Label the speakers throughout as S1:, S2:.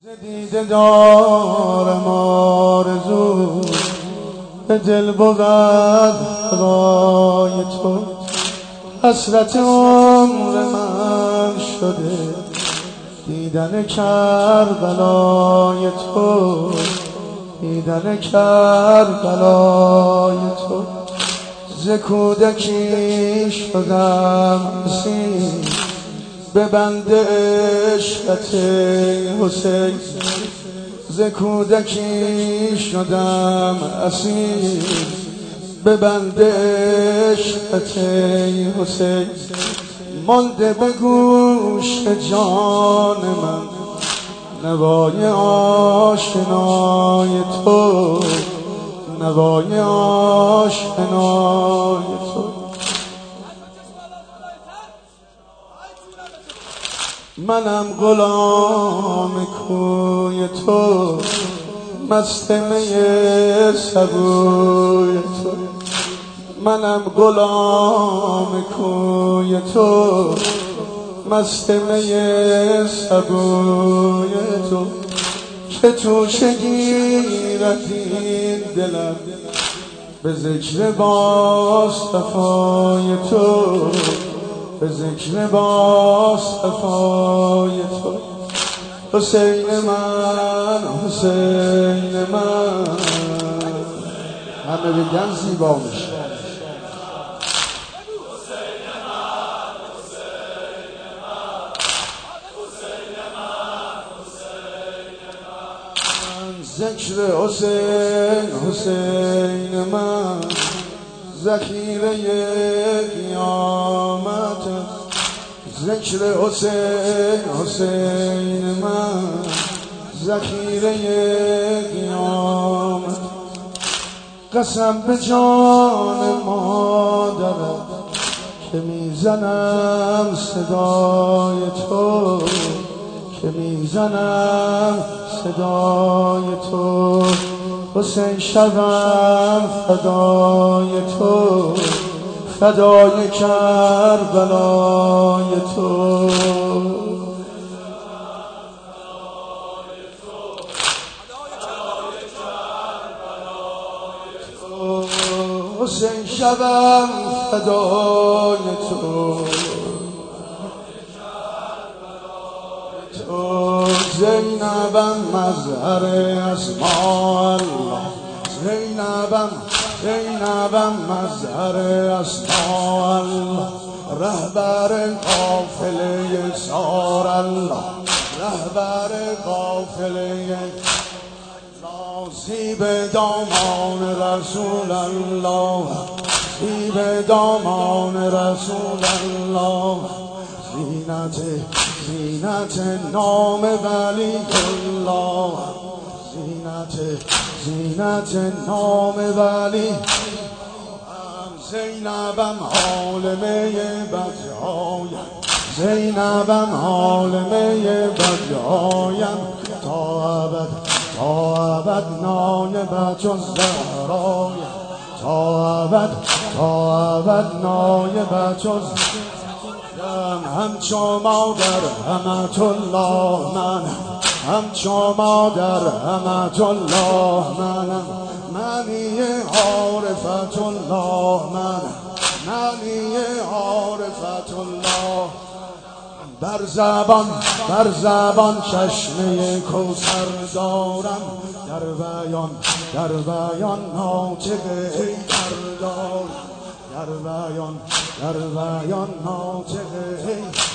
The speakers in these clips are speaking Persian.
S1: دیده دارم آرزو به دل بود هوای تو، حسرت عمر من شده دیدن کربلای تو، دیدن کربلای تو. ز کودکی شدم اسیر به بند عشقت حسین، ز کودکی شدم اسیر به بند عشقت حسین. مانده به گوش جان من نوای آشنای تو، نوای آشنای تو. منم غلام کوی تو، مست می سبوی تو. منم غلام کوی تو، مست می سبوی تو. که توش گیرد این دلم به ذکر باصطفای تو، به ذکر باصطفای تو. حسین من، حسین من، همه بگن زیبا میشه. ذکر حسین، حسین من، ذخیره قیامت. ذکر حسین، حسین من، ذخیره قیامت. قسم به جان مادرت که میزنم صدای تو، که میزنم صدای تو. حسین شوم فدای تو، فدای کربلای تو. حسین شوم فدای تو، زینبم مظهر اسماء الله، زینبم مظهر اسماء الله. رهبر قافله سار الله، رهبر قافله. زیب دامان رسول الله، زیب دامان رسول الله. زینت نام ولی الله، زینت نام ولی. زینبم عالمه بدجایم، زینبم عالمه بدجایم. تا ابد نایب جز زهرایم، تا ابد نایب جز. همچو مادر امت الله من، همچو مادر امت الله منم. معنی عارفت الله من، معنی عارفت الله. بر زبان چشمه کوثر دارم، در بیان ناطق حیدر دارم، در بیان ناطق حیدر.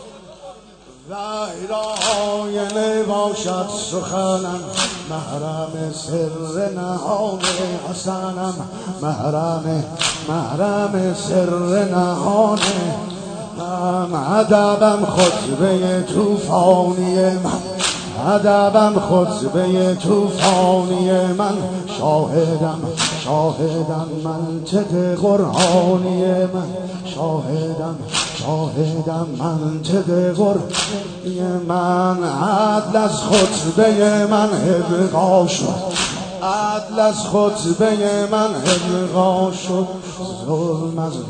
S1: وحی را آینه باشد سخنم، محرم سر نهان حسنم، محرم سر نهان. ادبم خطبه طوفانی من، ادبم خطبه طوفانی من. شاهدم منطق قرآنی من، شاهدم منطق قرآنی من. عدل از خطبه من ابقا شد، عدل از خطبه من ابقا شد. ظلم از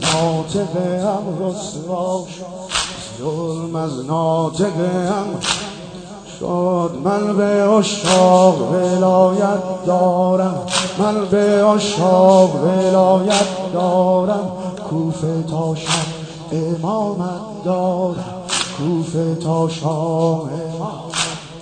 S1: ناطقم رسوا شد، ظلم از ناطقم شد. من به عشاق ولایت دارم، من به عشاق ولایت دارم. کوفه تا شام امامت دارم، کوفه تا شام امامت.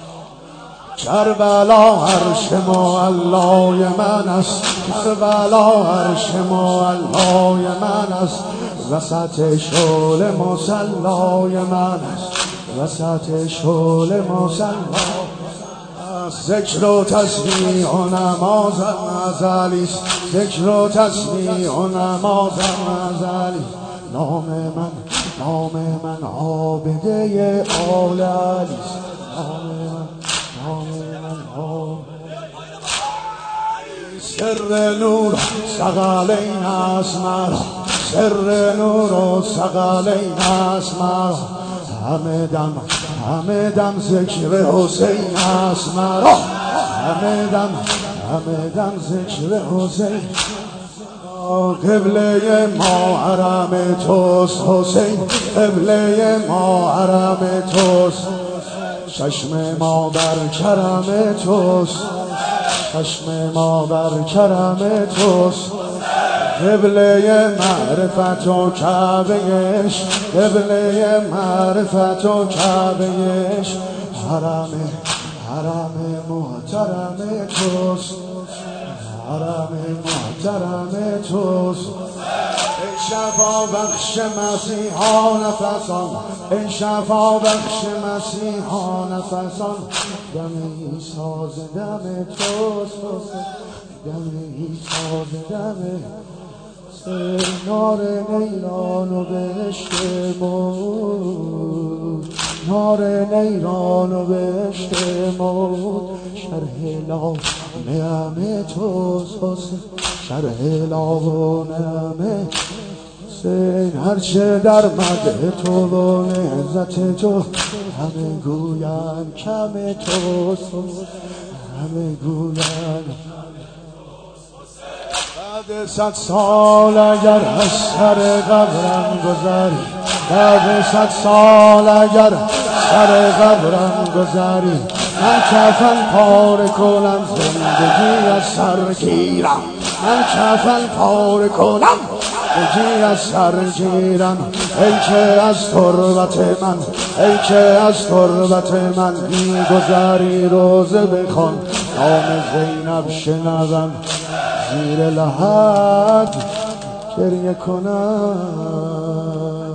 S1: کربلا عرش معلای من است، کربلا عرش معلای من است. وسط شعله مصلای من است، وسط شعله مصلای. ذکر و تسبیح و نمازم ازلی است، ذکر و تسبیح و نمازم ازلی. نام من عابده آل علی است. نام من سر نور ثقلین است مرا، سر نور و ثقلین است مرا. همه دم ذکر حسین است مرا، همه دم ذکر حسین. قبله ما حرم توست حسین، قبله ما حرم توست. چشم ما بر کرم توست، چشم ما بر کرم توست. قبله معرفت و کعبهش، قبله معرفت و کعبهش. حرم محترم توست، حرم محترم توست. ای شفا بخش مسیحا نفسان، ای شفا بخش مسیحا نفسان. دم عیسی دم توست، دم عیسی دم. نار نیران و بهشت موت، نار نیران و بهشت موت. شرح لا نعمه توست، شرح لا و نعمه حسین. هرچه در مدح تو و نعزت تو همه گوین کم توست، همه گوین. بعد 100 سال اگر از سر قبرم گذری، بعد 100 سال اگر سر قبرم گذری. من کفن پاره کنم زندگی از سر گیرم، من کفن پاره کنم زندگی از سر گیرم. ای که از تربت من، ای که از تربت من میگذری روزه بخوان. نام زینب شنوم زیر لحد گریه کنم.